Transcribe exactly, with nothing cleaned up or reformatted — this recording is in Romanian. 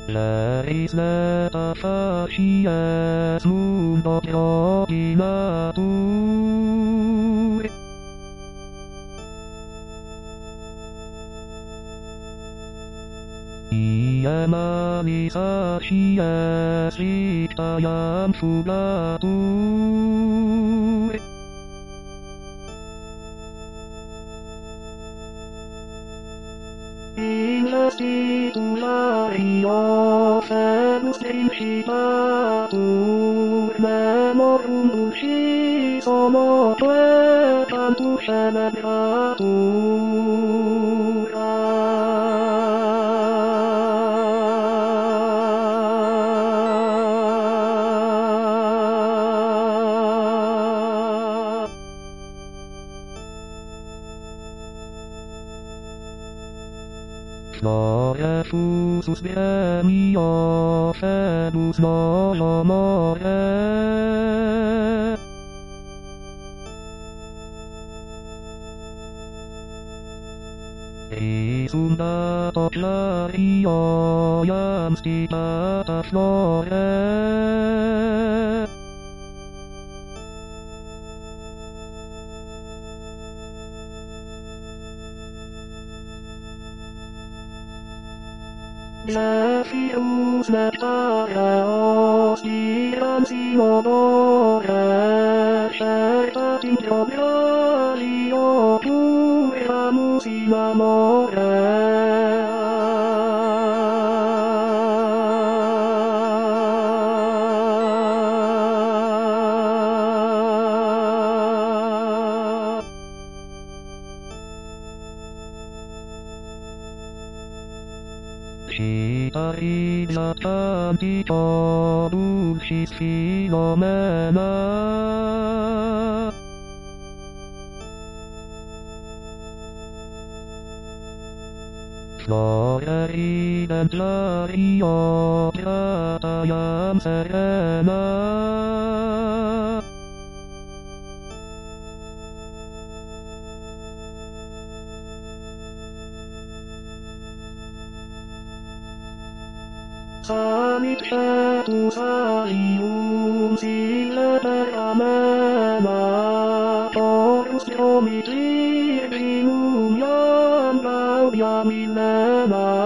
Leisle a facies mundo ordinatur. Iem anis facies rictaiam fugatur. In restitulario febus principatur memorum dulcis homoque cantus celebratur. Flore fusus bienio febus dolomore. Isum dato clario iam stipata flore. Zephyros nectareos dirans in odore, certat in probialio pluramus in amore. Citaris Atlantico dulcis Philomena. Flore rident lario beata iam serena. Sanit cetus alium sille per amena, porus dromitri primum iam gaudiam illena.